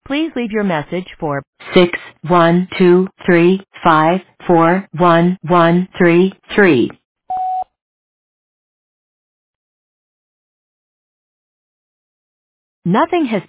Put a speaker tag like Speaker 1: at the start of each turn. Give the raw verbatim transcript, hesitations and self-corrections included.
Speaker 1: Please leave your message for six one two three five four one one three three. Nothing has